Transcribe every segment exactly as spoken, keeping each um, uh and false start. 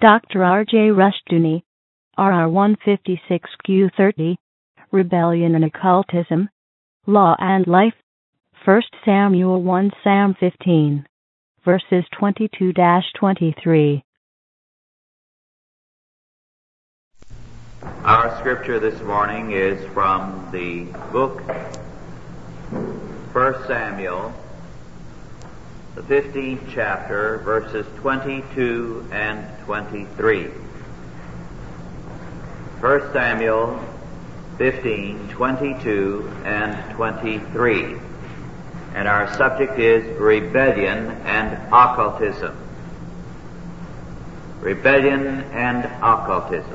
Doctor R J Rushdoony, R R one fifty-six Q thirty, Rebellion and Occultism, Law and Life, First Samuel one Sam fifteen, verses twenty-two to twenty-three. Our scripture this morning is from the book First Samuel, the fifteenth chapter, verses twenty-two and twenty-three. First Samuel fifteen, twenty-two and twenty-three. And our subject is rebellion and occultism. Rebellion and occultism.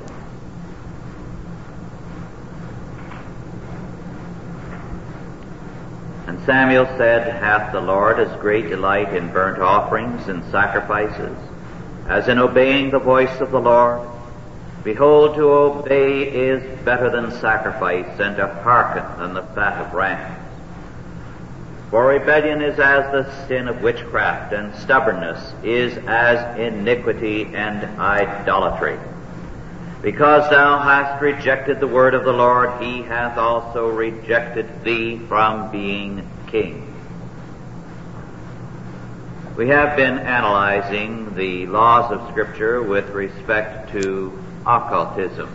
And Samuel said, Hath the Lord as great delight in burnt offerings and sacrifices, as in obeying the voice of the Lord? Behold, to obey is better than sacrifice, and to hearken than the fat of rams. For rebellion is as the sin of witchcraft, and stubbornness is as iniquity and idolatry. Because thou hast rejected the word of the Lord, he hath also rejected thee from being king. We have been analyzing the laws of Scripture with respect to occultism.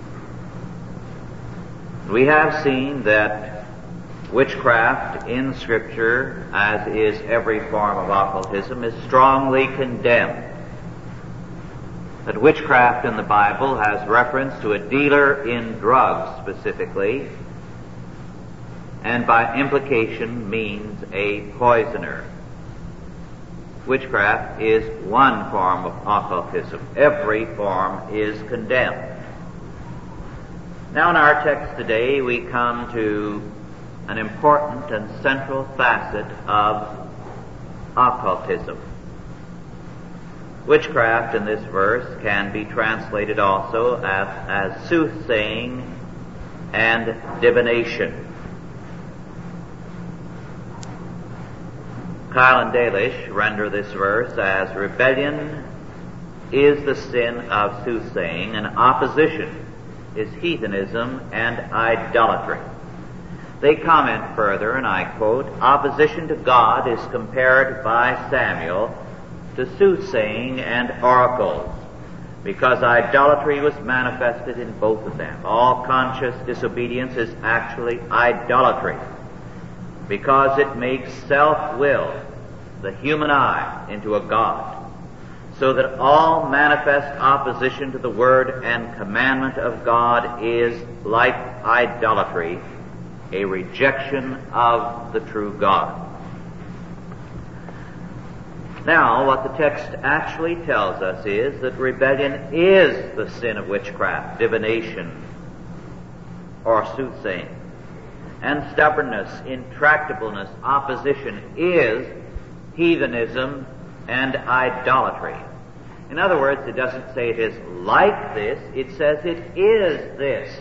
We have seen that witchcraft in Scripture, as is every form of occultism, is strongly condemned. That witchcraft in the Bible has reference to a dealer in drugs specifically, and by implication means a poisoner. Witchcraft is one form of occultism. Every form is condemned. Now in our text today we come to an important and central facet of occultism. Witchcraft in this verse can be translated also as, as soothsaying and divination. Kyle and Dalish render this verse as rebellion is the sin of soothsaying, and opposition is heathenism and idolatry. They comment further, and I quote, opposition to God is compared by Samuel to soothsaying and oracles, because idolatry was manifested in both of them. All conscious disobedience is actually idolatry, because it makes self-will, the human I, into a god, so that all manifest opposition to the word and commandment of God is, like idolatry, a rejection of the true God. Now, what the text actually tells us is that rebellion is the sin of witchcraft, divination, or soothsaying. And stubbornness, intractableness, opposition is heathenism and idolatry. In other words, it doesn't say it is like this, it says it is this.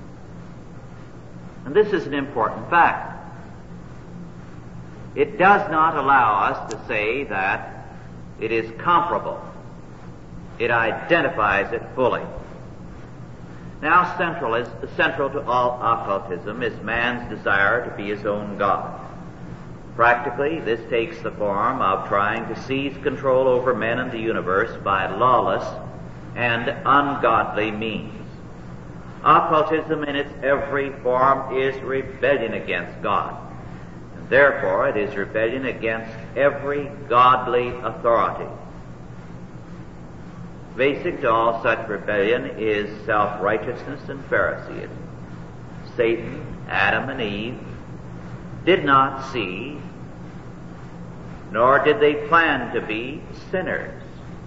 And this is an important fact. It does not allow us to say that it is comparable. It identifies it fully. Now, central is central to all occultism is man's desire to be his own God. Practically, this takes the form of trying to seize control over men and the universe by lawless and ungodly means. Occultism in its every form is rebellion against God. Therefore, it is rebellion against every godly authority. Basic to all such rebellion is self-righteousness and Phariseeism. Satan, Adam, and Eve did not see, nor did they plan to be, sinners.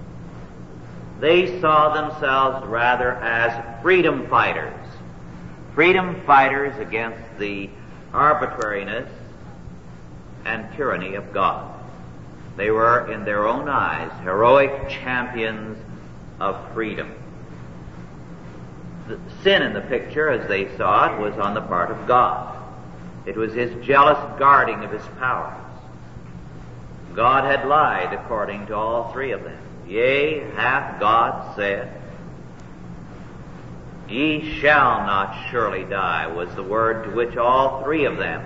They saw themselves rather as freedom fighters. Freedom fighters against the arbitrariness and tyranny of God. They were, in their own eyes, heroic champions of freedom. The sin in the picture, as they saw it, was on the part of God. It was his jealous guarding of his powers. God had lied according to all three of them. Yea, hath God said, ye shall not surely die, was the word to which all three of them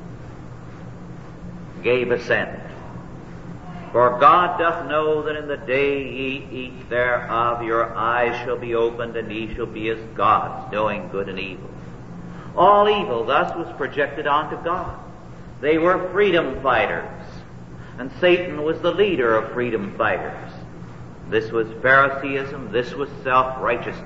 gave assent. For God doth know that in the day ye eat thereof, your eyes shall be opened, and ye shall be as gods, knowing good and evil. All evil thus was projected onto God. They were freedom fighters, and Satan was the leader of freedom fighters. This was Phariseeism, this was self-righteousness.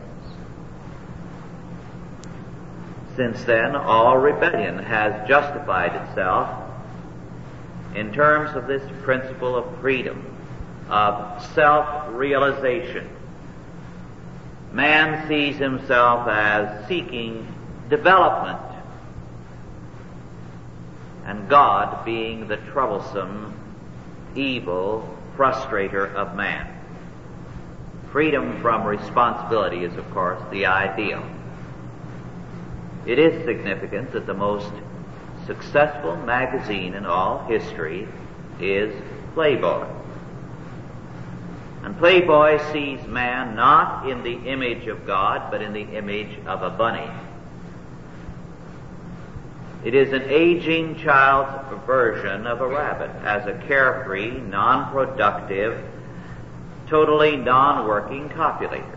Since then, all rebellion has justified itself in terms of this principle of freedom, of self-realization. Man sees himself as seeking development, and God being the troublesome, evil frustrator of man. Freedom from responsibility is, of course, the ideal. It is significant that the most successful magazine in all history is Playboy. And Playboy sees man not in the image of God, but in the image of a bunny. It is an aging child's version of a rabbit, as a carefree, non-productive, totally non-working copulator.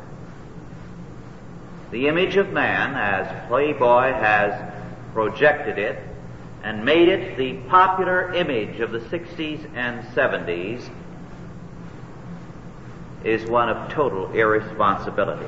The image of man, as Playboy has projected it and made it the popular image of the sixties and seventies, is one of total irresponsibility.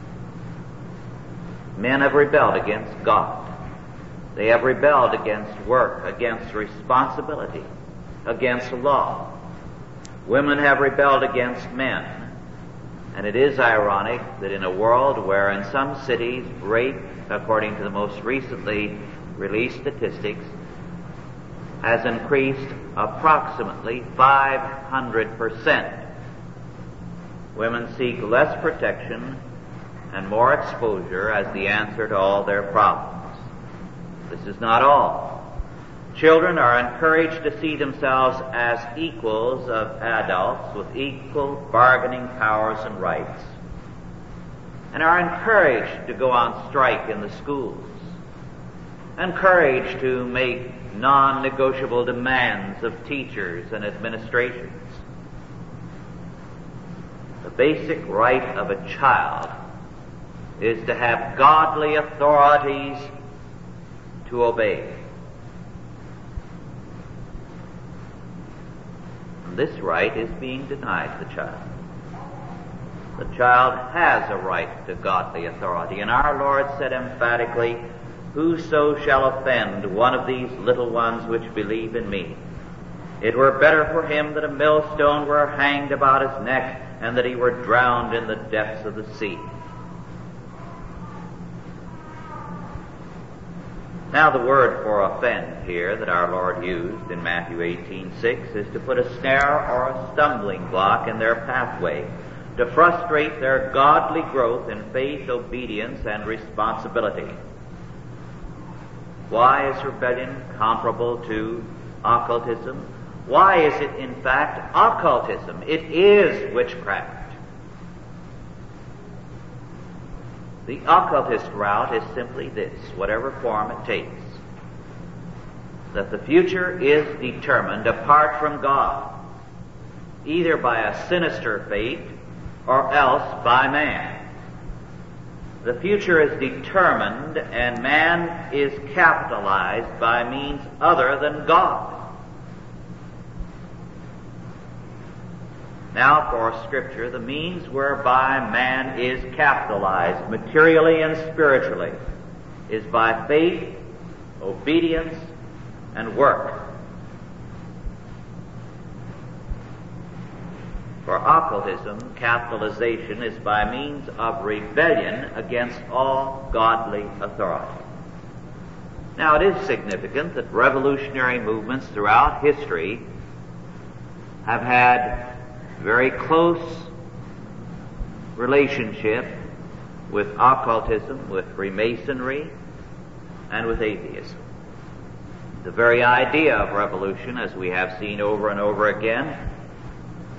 Men have rebelled against God. They have rebelled against work, against responsibility, against law. Women have rebelled against men. And it is ironic that in a world where in some cities rape, according to the most recently released statistics, has increased approximately five hundred percent, women seek less protection and more exposure as the answer to all their problems. This is not all. Children are encouraged to see themselves as equals of adults with equal bargaining powers and rights, and are encouraged to go on strike in the schools, encouraged to make non-negotiable demands of teachers and administrations. The basic right of a child is to have godly authorities to obey. This right is being denied the child. The child has a right to godly authority, and our Lord said emphatically, whoso shall offend one of these little ones which believe in me, it were better for him that a millstone were hanged about his neck, and that he were drowned in the depths of the sea. Now the word for offend here that our Lord used in Matthew eighteen six is to put a snare or a stumbling block in their pathway, to frustrate their godly growth in faith, obedience, and responsibility. Why is rebellion comparable to occultism? Why is it in fact occultism? It is witchcraft. The occultist route is simply this, whatever form it takes, that the future is determined apart from God, either by a sinister fate or else by man. The future is determined and man is capitalized by means other than God. Now for Scripture, the means whereby man is capitalized materially and spiritually is by faith, obedience, and work. For occultism, capitalization is by means of rebellion against all godly authority. Now it is significant that revolutionary movements throughout history have had very close relationship with occultism, with Freemasonry, and with atheism. The very idea of revolution, as we have seen over and over again,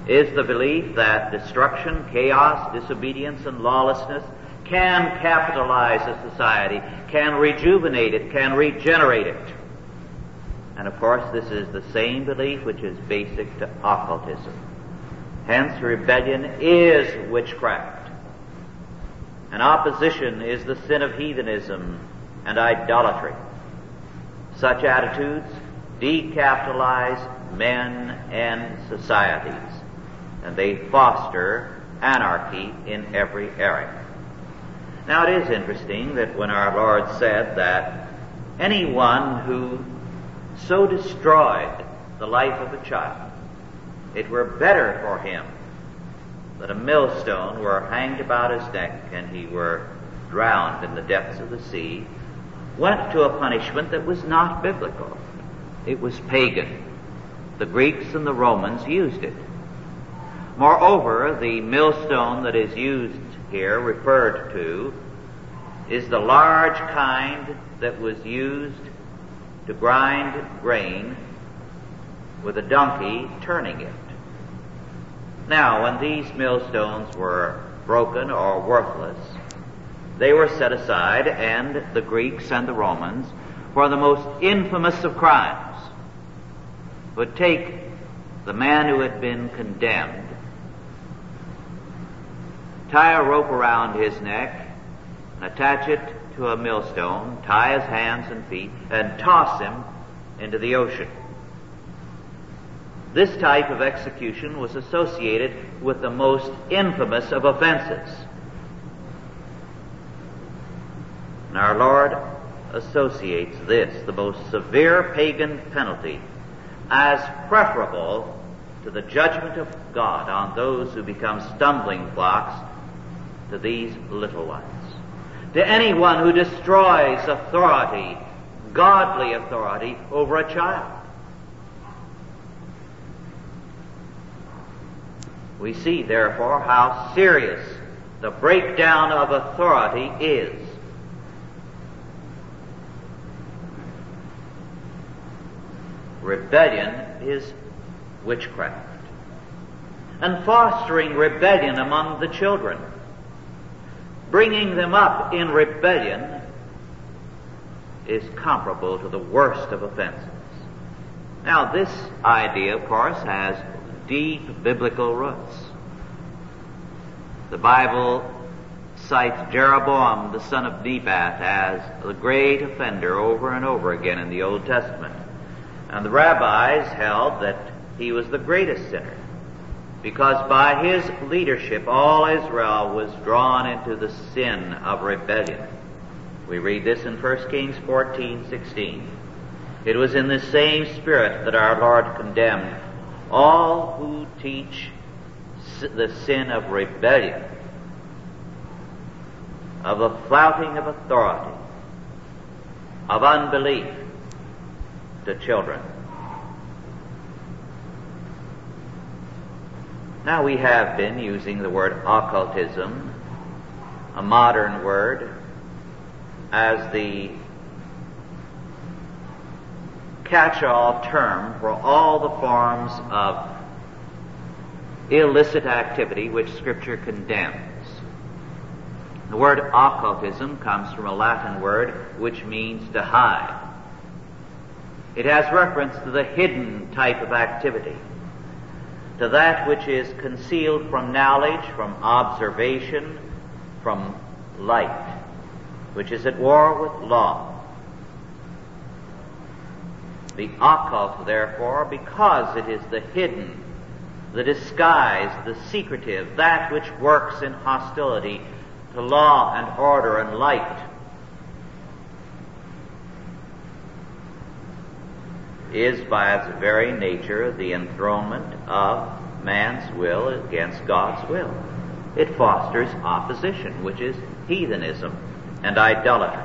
is the belief that destruction, chaos, disobedience, and lawlessness can capitalize a society, can rejuvenate it, can regenerate it. And of course, this is the same belief which is basic to occultism. Hence, rebellion is witchcraft. And opposition is the sin of heathenism and idolatry. Such attitudes decapitalize men and societies, and they foster anarchy in every area. Now, it is interesting that when our Lord said that anyone who so destroyed the life of a child, it were better for him that a millstone were hanged about his neck and he were drowned in the depths of the sea, went to a punishment that was not biblical. It was pagan. The Greeks and the Romans used it. Moreover, the millstone that is used here, referred to, is the large kind that was used to grind grain with a donkey turning it. Now, when these millstones were broken or worthless, they were set aside, and the Greeks and the Romans, for the most infamous of crimes, would take the man who had been condemned, tie a rope around his neck, attach it to a millstone, tie his hands and feet, and toss him into the ocean. This type of execution was associated with the most infamous of offenses. And our Lord associates this, the most severe pagan penalty, as preferable to the judgment of God on those who become stumbling blocks to these little ones. To anyone who destroys authority, godly authority, over a child. We see, therefore, how serious the breakdown of authority is. Rebellion is witchcraft. And fostering rebellion among the children, bringing them up in rebellion, is comparable to the worst of offenses. Now, this idea, of course, has deep biblical roots. The Bible cites Jeroboam, the son of Nebat, as the great offender over and over again in the Old Testament. And the rabbis held that he was the greatest sinner, because by his leadership all Israel was drawn into the sin of rebellion. We read this in First Kings fourteen sixteen. It was in the same spirit that our Lord condemned all who teach the sin of rebellion, of the flouting of authority, of unbelief to children. Now, we have been using the word occultism, a modern word, as the catch-all term for all the forms of illicit activity which Scripture condemns. The word occultism comes from a Latin word which means to hide. It has reference to the hidden type of activity, to that which is concealed from knowledge, from observation, from light, which is at war with law. The occult, therefore, because it is the hidden, the disguised, the secretive, that which works in hostility to law and order and light, is by its very nature the enthronement of man's will against God's will. It fosters opposition, which is heathenism and idolatry.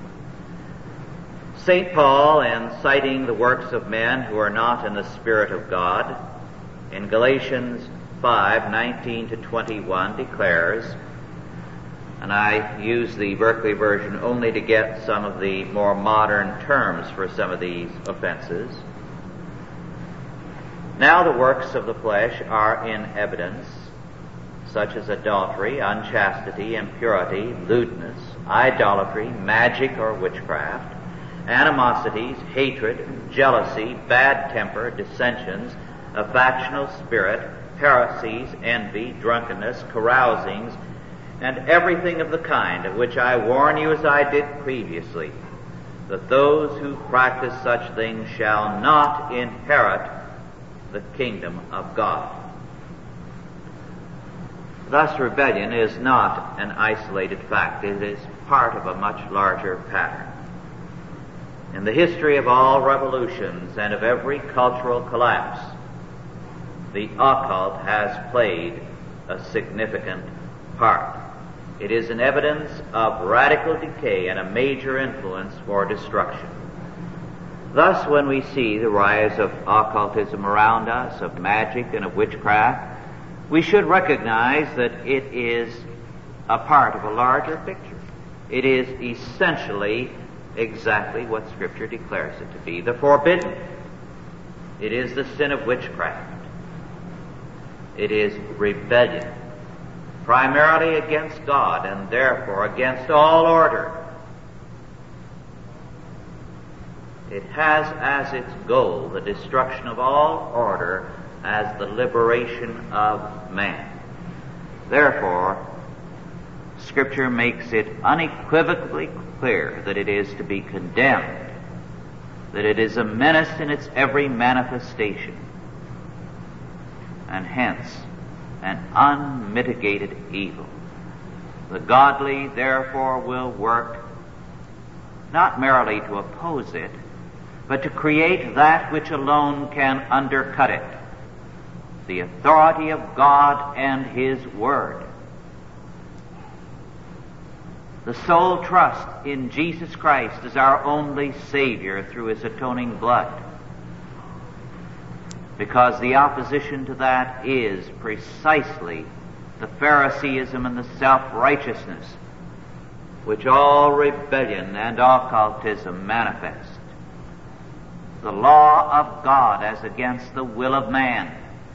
Saint Paul, in citing the works of men who are not in the Spirit of God, in Galatians five nineteen to twenty-one declares, and I use the Berkeley version only to get some of the more modern terms for some of these offenses. Now the works of the flesh are in evidence, such as adultery, unchastity, impurity, lewdness, idolatry, magic or witchcraft, animosities, hatred, jealousy, bad temper, dissensions, a factional spirit, heresies, envy, drunkenness, carousings, and everything of the kind, of which I warn you as I did previously, that those who practice such things shall not inherit the kingdom of God. Thus, rebellion is not an isolated fact. It is part of a much larger pattern. In the history of all revolutions and of every cultural collapse, the occult has played a significant part. It is an evidence of radical decay and a major influence for destruction. Thus, when we see the rise of occultism around us, of magic and of witchcraft, we should recognize that it is a part of a larger picture. It is essentially exactly what Scripture declares it to be, the forbidden. It is the sin of witchcraft. It is rebellion, primarily against God and therefore against all order. It has as its goal the destruction of all order as the liberation of man. Therefore, Scripture makes it unequivocally clear that it is to be condemned, that it is a menace in its every manifestation, and hence an unmitigated evil. The godly, therefore, will work not merely to oppose it, but to create that which alone can undercut it, the authority of God and His Word. The sole trust in Jesus Christ as our only Savior through His atoning blood. Because the opposition to that is precisely the Phariseeism and the self-righteousness which all rebellion and occultism manifest. The law of God as against the will of man.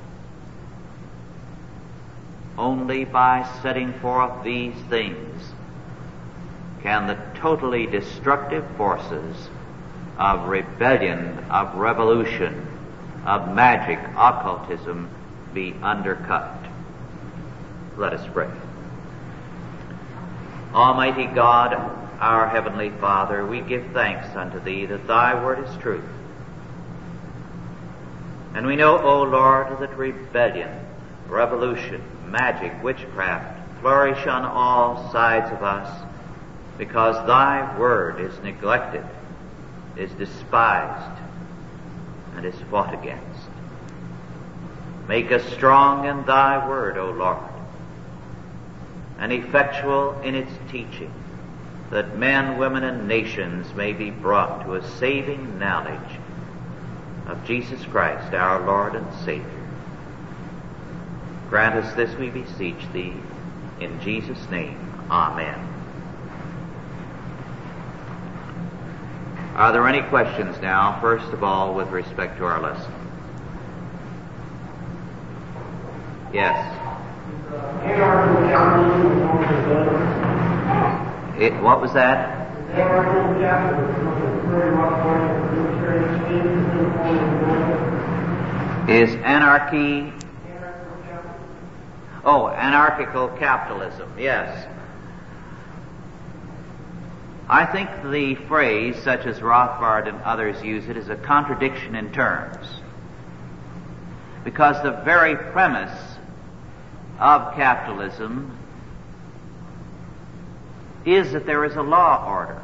Only by setting forth these things can the totally destructive forces of rebellion, of revolution, of magic, occultism be undercut. Let us pray. Almighty God, our Heavenly Father, we give thanks unto Thee that Thy Word is truth. And we know, O Lord, that rebellion, revolution, magic, witchcraft flourish on all sides of us because Thy Word is neglected, is despised, and is fought against. Make us strong in Thy Word, O Lord, and effectual in its teaching, that men, women, and nations may be brought to a saving knowledge of Jesus Christ, our Lord and Savior. Grant us this, we beseech Thee, in Jesus' name. Amen. Are there any questions now, first of all, with respect to our lesson? Yes. It, what was that? Is anarchy... Oh, anarchical capitalism, yes. I think the phrase, such as Rothbard and others use it, is a contradiction in terms. Because the very premise of capitalism is that there is a law order.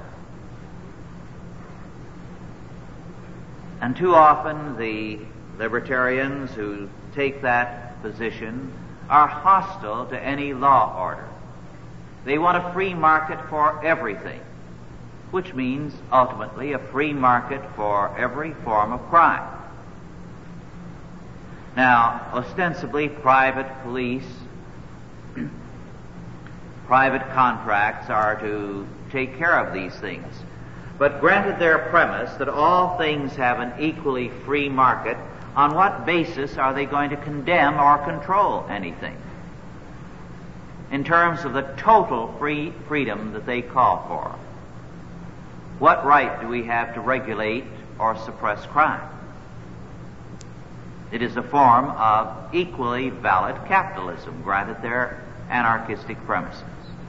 And too often the libertarians who take that position are hostile to any law order. They want a free market for everything, which means ultimately a free market for every form of crime. Now, ostensibly private police, private contracts are to take care of these things. But granted their premise that all things have an equally free market, on what basis are they going to condemn or control anything in terms of the total free freedom that they call for? What right do we have to regulate or suppress crime? It is a form of equally valid capitalism, granted their anarchistic premises.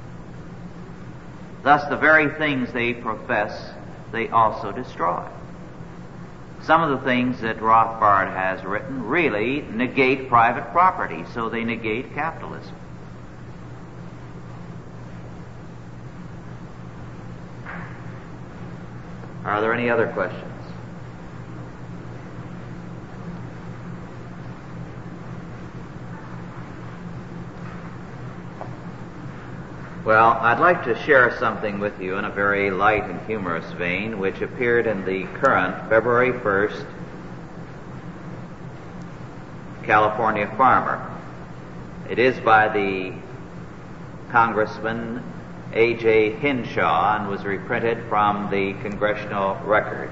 Thus, the very things they profess, they also destroy. Some of the things that Rothbard has written really negate private property, so they negate capitalism. Are there any other questions? Well, I'd like to share something with you in a very light and humorous vein, which appeared in the current February first California Farmer. It is by the Congressman A J Hinshaw and was reprinted from the Congressional Record.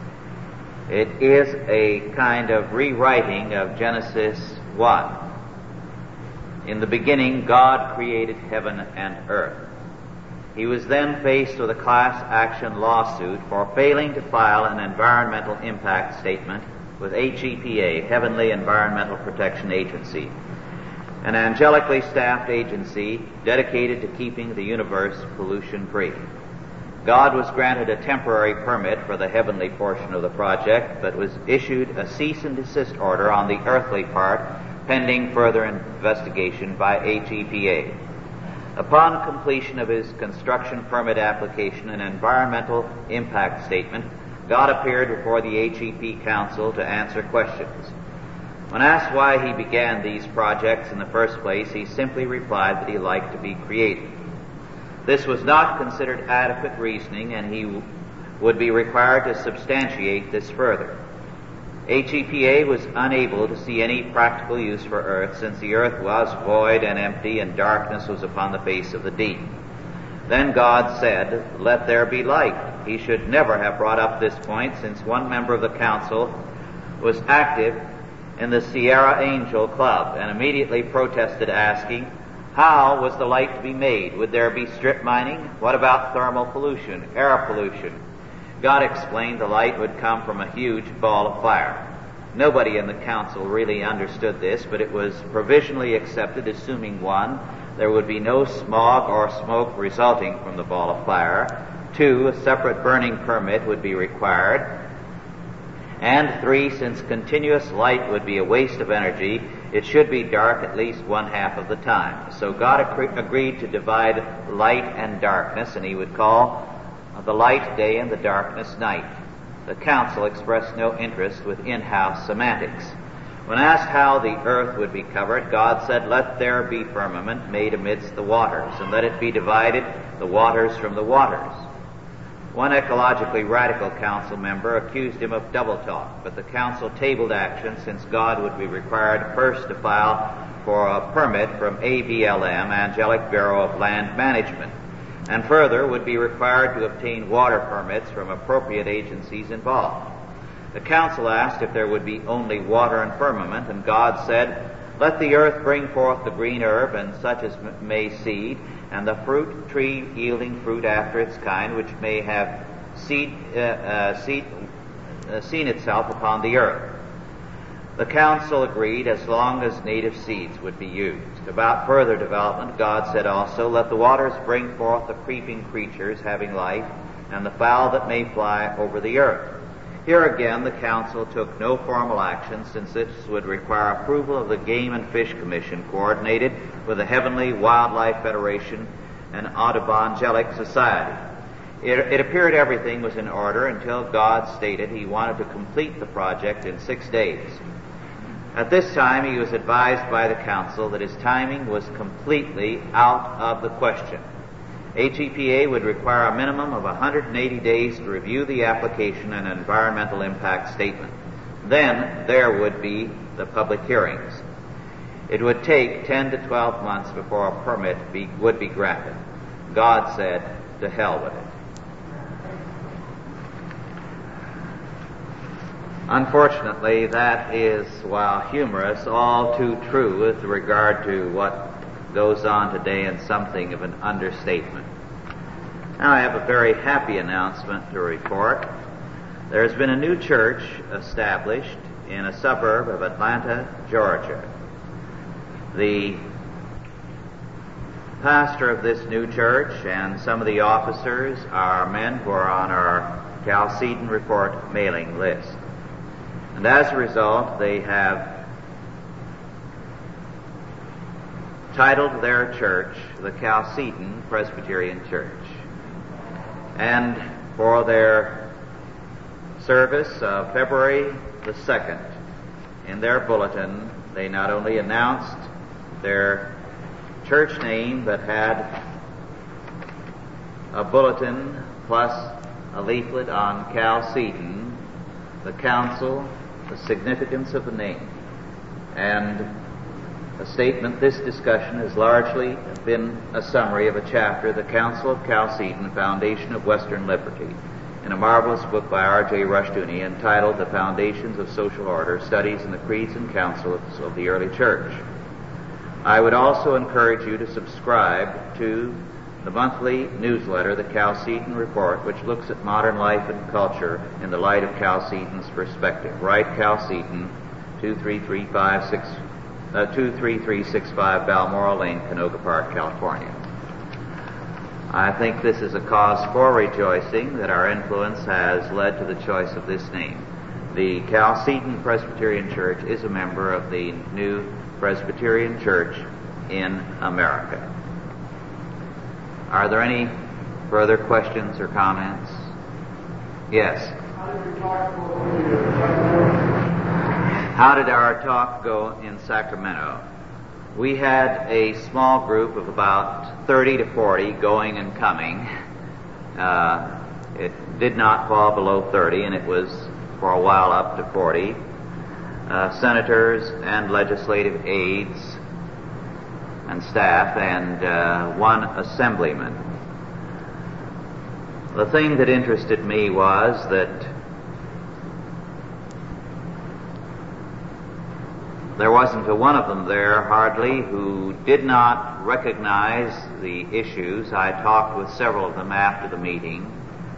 It is a kind of rewriting of Genesis one. In the beginning, God created heaven and earth. He was then faced with a class action lawsuit for failing to file an environmental impact statement with H E P A, Heavenly Environmental Protection Agency, an angelically staffed agency dedicated to keeping the universe pollution-free. God was granted a temporary permit for the heavenly portion of the project, but was issued a cease and desist order on the earthly part, pending further investigation by H E P A. Upon completion of his construction permit application and environmental impact statement, God appeared before the H E P Council to answer questions. When asked why he began these projects in the first place, he simply replied that he liked to be creative. This was not considered adequate reasoning, and he w- would be required to substantiate this further. H E P A was unable to see any practical use for earth, since the earth was void and empty and darkness was upon the face of the deep. Then God said, "Let there be light." He should never have brought up this point, since one member of the council was active in the Sierra Angel Club and immediately protested, asking, how was the light to be made? Would there be strip mining? What about thermal pollution, air pollution? God explained the light would come from a huge ball of fire. Nobody in the council really understood this, but it was provisionally accepted, assuming one, there would be no smog or smoke resulting from the ball of fire; two, a separate burning permit would be required; and three, since continuous light would be a waste of energy, it should be dark at least one half of the time. So God ac- agreed to divide light and darkness, and he would call the light day and the darkness night. The council expressed no interest with in-house semantics. When asked how the earth would be covered, God said, "Let there be firmament made amidst the waters, and let it be divided, the waters from the waters." One ecologically radical council member accused him of double talk, but the council tabled action, since God would be required first to file for a permit from A B L M, Angelic Bureau of Land Management, and further would be required to obtain water permits from appropriate agencies involved. The council asked if there would be only water and firmament, and God said, "Let the earth bring forth the green herb and such as may seed, and the fruit tree yielding fruit after its kind, which may have seed, uh, uh, seed, uh, seen itself upon the earth." The council agreed as long as native seeds would be used. About further development, God said also, "Let the waters bring forth the creeping creatures having life, and the fowl that may fly over the earth." Here again, the council took no formal action, since this would require approval of the Game and Fish Commission, coordinated with the Heavenly Wildlife Federation and Audubon Angelic Society. It, it appeared everything was in order until God stated he wanted to complete the project in six days. At this time, he was advised by the council that his timing was completely out of the question. H E P A would require a minimum of one hundred eighty days to review the application and environmental impact statement. Then there would be the public hearings. It would take ten to twelve months before a permit be, would be granted. God said, "To hell with it." Unfortunately, that is, while humorous, all too true with regard to what goes on today and something of an understatement. Now I have a very happy announcement to report. There has been a new church established in a suburb of Atlanta, Georgia. The pastor of this new church and some of the officers are men who are on our Chalcedon Report mailing list. And as a result, they have titled their church the Chalcedon Presbyterian Church. And for their service of February the second, in their bulletin, they not only announced their church name, but had a bulletin plus a leaflet on Chalcedon, the council, the significance of the name, and a statement. This discussion has largely been a summary of a chapter, The Council of Chalcedon, Foundation of Western Liberty, in a marvelous book by R J Rushdoony entitled The Foundations of Social Order, Studies in the Creeds and Councils of the Early Church. I would also encourage you to subscribe to the monthly newsletter, the Chalcedon Report, which looks at modern life and culture in the light of Chalcedon's perspective. Write Chalcedon, two three three five six, uh, two three three six five Balmoral Lane, Canoga Park, California. I think this is a cause for rejoicing that our influence has led to the choice of this name. The Chalcedon Presbyterian Church is a member of the new Presbyterian Church in America. Are there any further questions or comments? Yes. How did our talk go in Sacramento? We had a small group of about thirty to forty going and coming. Uh, it did not fall below thirty, and it was for a while up to forty. Uh, senators and legislative aides and staff, and uh, one assemblyman. The thing that interested me was that there wasn't a one of them there, hardly, who did not recognize the issues. I talked with several of them after the meeting,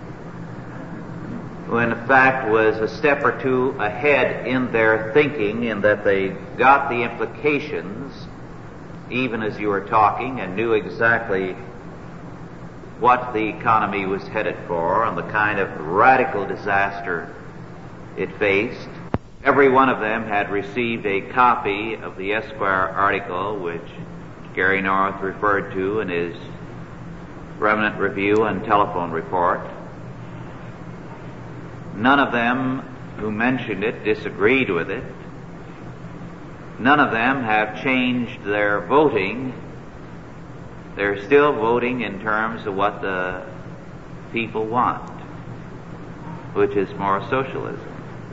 who in fact was a step or two ahead in their thinking, in that they got the implications even as you were talking, and knew exactly what the economy was headed for and the kind of radical disaster it faced. Every one of them had received a copy of the Esquire article which Gary North referred to in his Remnant Review and Telephone Report. None of them who mentioned it disagreed with it. None of them have changed their voting. They're still voting in terms of what the people want, which is more socialism.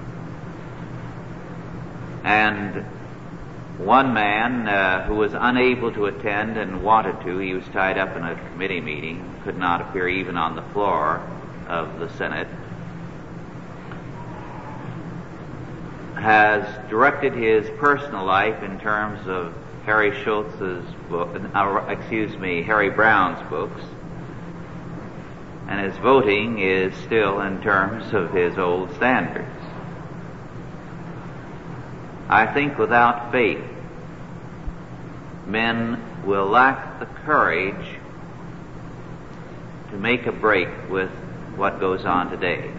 And one man uh, who was unable to attend and wanted to, he was tied up in a committee meeting, could not appear even on the floor of the Senate, has directed his personal life in terms of Harry Schultz's book, uh, excuse me, Harry Brown's books, and his voting is still in terms of his old standards. I think without faith, men will lack the courage to make a break with what goes on today.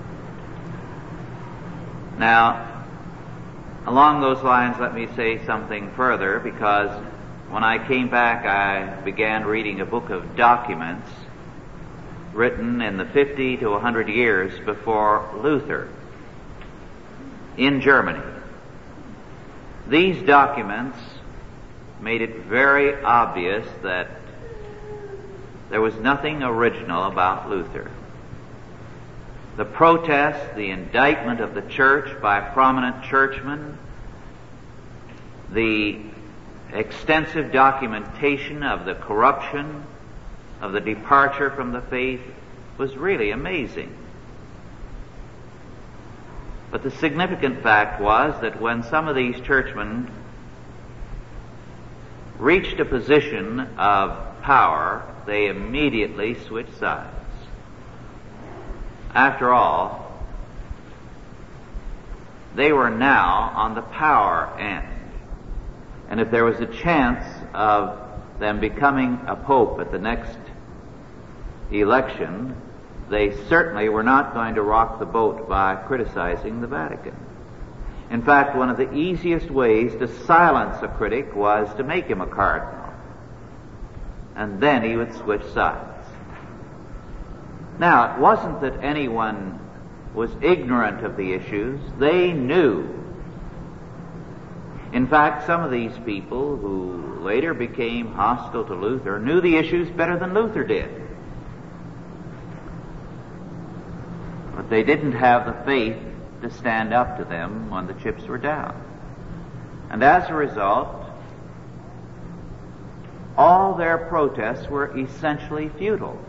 Now, along those lines, let me say something further, because when I came back, I began reading a book of documents written in the fifty to one hundred years before Luther in Germany. These documents made it very obvious that there was nothing original about Luther. The protest, the indictment of the church by prominent churchmen, the extensive documentation of the corruption, of the departure from the faith, was really amazing. But the significant fact was that when some of these churchmen reached a position of power, they immediately switched sides. After all, they were now on the power end. And if there was a chance of them becoming a pope at the next election, they certainly were not going to rock the boat by criticizing the Vatican. In fact, one of the easiest ways to silence a critic was to make him a cardinal. And then he would switch sides. Now, it wasn't that anyone was ignorant of the issues. They knew. In fact, some of these people who later became hostile to Luther knew the issues better than Luther did. But they didn't have the faith to stand up to them when the chips were down. And as a result, all their protests were essentially futile.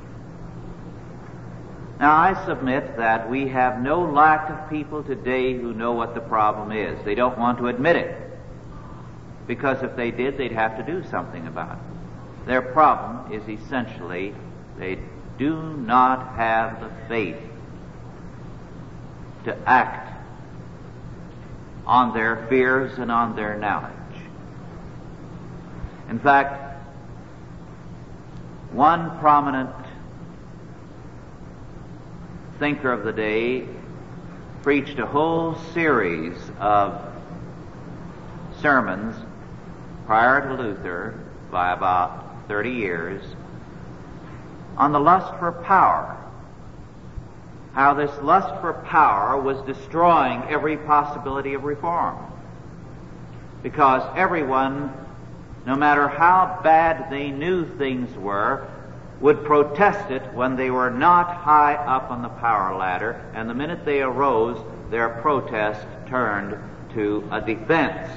Now, I submit that we have no lack of people today who know what the problem is. They don't want to admit it, because if they did, they'd have to do something about it. Their problem is essentially they do not have the faith to act on their fears and on their knowledge. In fact, one prominent thinker of the day preached a whole series of sermons prior to Luther by about thirty years on the lust for power. How this lust for power was destroying every possibility of reform. Because everyone, no matter how bad they knew things were, would protest it when they were not high up on the power ladder, and the minute they arose, their protest turned to a defense.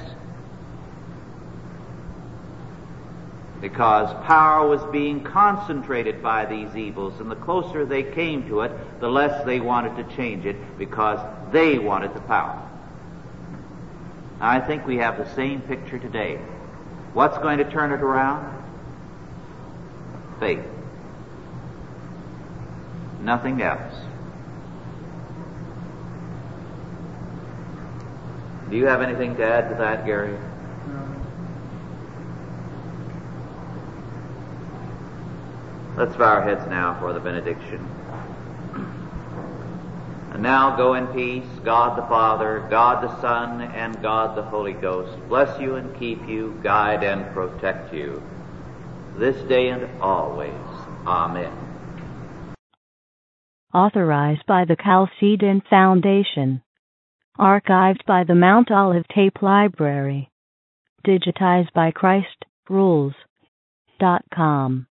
Because power was being concentrated by these evils, and the closer they came to it, the less they wanted to change it, because they wanted the power. I think we have the same picture today. What's going to turn it around? Faith. Nothing else. Do you have anything to add to that, Gary? Let's bow our heads now for the benediction. And now go in peace. God the Father, God the Son, and God the Holy Ghost bless you and keep you, guide and protect you, this day and always. Amen. Authorized by the Chalcedon Foundation. Archived by the Mount Olive Tape Library. Digitized by Christ Rules dot com.